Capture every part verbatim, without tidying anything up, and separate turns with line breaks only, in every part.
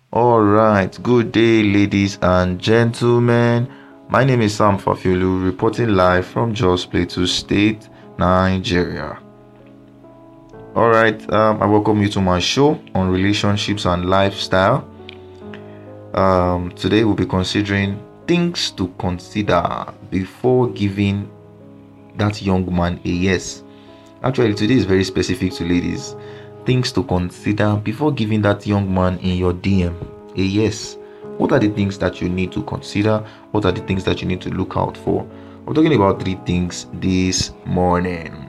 All right, good day, ladies and gentlemen. My name is Sam Fafiolu, reporting live from Jos Plateau State, Nigeria. All right, um, I welcome you to my show on relationships and lifestyle. Um, today we'll be considering things to consider before giving that young man a yes. Actually, today is very specific to ladies. Things to consider before giving that young man in your D M a yes. What are the things that you need to consider? What are the things that you need to look out for? I'm talking about three things this morning.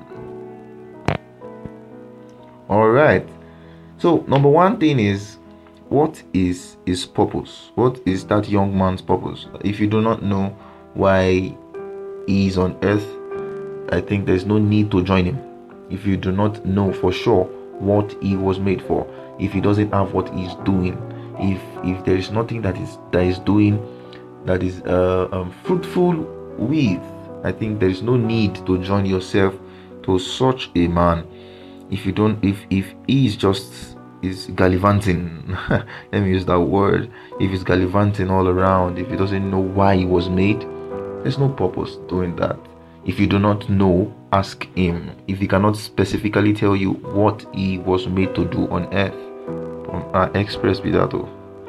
All right. So, number one thing is, what is his purpose? What is that young man's purpose? If you do not know why he is on earth, I think there's no need to join him. If you do not know for sure what he was made for, if he doesn't have what he's doing, if if there is nothing that is that is doing that is uh, um, fruitful with, I think there is no need to join yourself to such a man. If you don't, if if he is just is gallivanting, let me use that word. If he's gallivanting all around, if he doesn't know why he was made, there's no purpose doing that. If you do not know, ask him. If he cannot specifically tell you what he was made to do on earth, from our Express Bidato.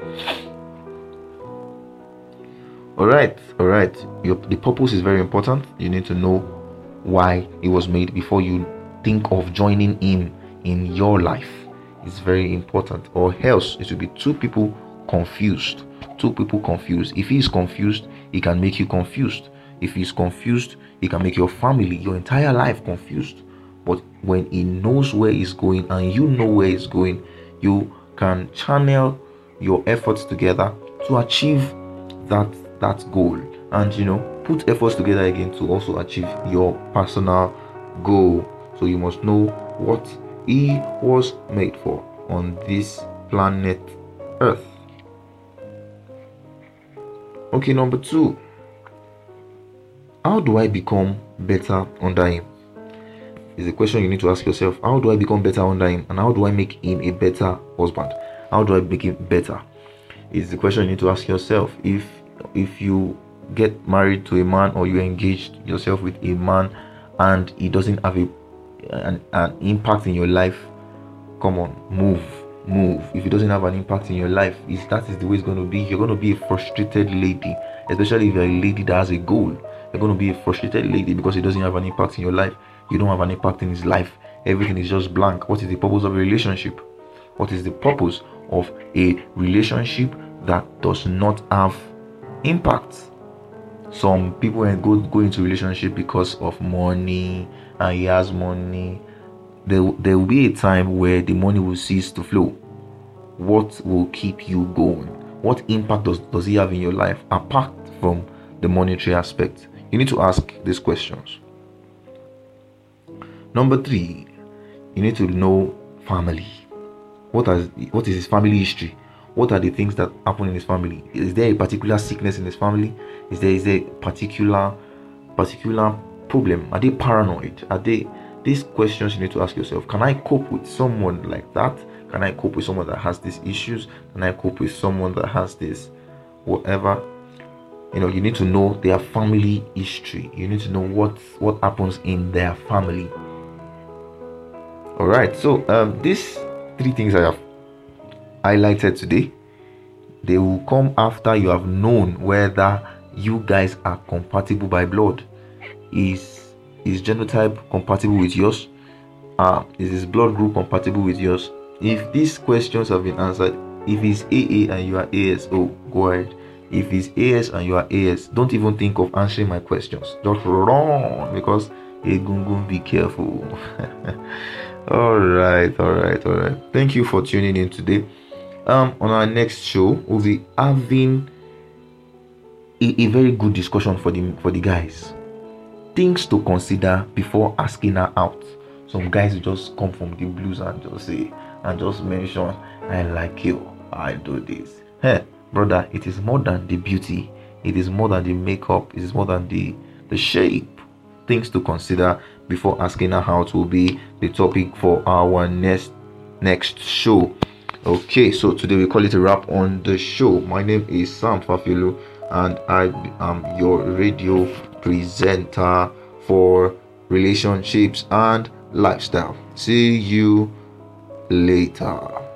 Alright, alright. Your the purpose is very important. You need to know why he was made before you think of joining him in your life. It's very important, or else it will be two people confused. Two people confused. If he is confused, he can make you confused. If he's confused, he can make your family, your entire life confused. But when he knows where he's going and you know where he's going, you can channel your efforts together to achieve that that goal, and you know, put efforts together again to also achieve your personal goal. So you must know what he was made for on this planet Earth. Okay, number two. How do I become better under him? Is a question you need to ask yourself. How do I become better under him? And how do I make him a better husband? How do I make him better? Is the question you need to ask yourself. If if you get married to a man, or you engaged yourself with a man and he doesn't have a an, an impact in your life, come on, move. Move. If it doesn't have an impact in your life, is that is the way it's going to be. You're going to be a frustrated lady, especially if you're a lady that has a goal. You're going to be a frustrated lady because it doesn't have an impact in your life. You don't have an impact in his life. Everything is just blank. What is the purpose of a relationship? What is the purpose of a relationship that does not have impact? Some people go, go into relationship because of money, and he has money. There, there will be a time where the money will cease to flow. What will keep you going? What impact does, does he have in your life apart from the monetary aspect? You need to ask these questions. Number three, you need to know family. What has what is his family history? What are the things that happen in his family? Is there a particular sickness in his family? Is there is there a particular particular problem? Are they paranoid? Are they These questions you need to ask yourself. Can I cope with someone like that? Can I cope with someone that has these issues? Can I cope with someone that has this whatever? You know, you need to know their family history. You need to know what what happens in their family. All right. So um, these three things I have highlighted today, they will come after you have known whether you guys are compatible by blood. Is is genotype compatible with yours? Uh, is his blood group compatible with yours? If these questions have been answered, if he's A A and you are A S, oh, go ahead. If he's A S and you are A S, don't even think of answering my questions. Just run, because Egungun, be careful. all right, all right, all right. Thank you for tuning in today. Um, on our next show, we'll be having a, a very good discussion for the for the guys. Things to consider before asking her out. Some guys will just come from the blues and just say and just mention, I like you, I do this. Hey, brother, it is more than the beauty, it is more than the makeup, it is more than the the shape. Things to consider before asking her out will be the topic for our next next show. Okay, so today we call it a wrap on the show. My name is Sam Fafilu, and I am your radio presenter for relationships and lifestyle. See you later.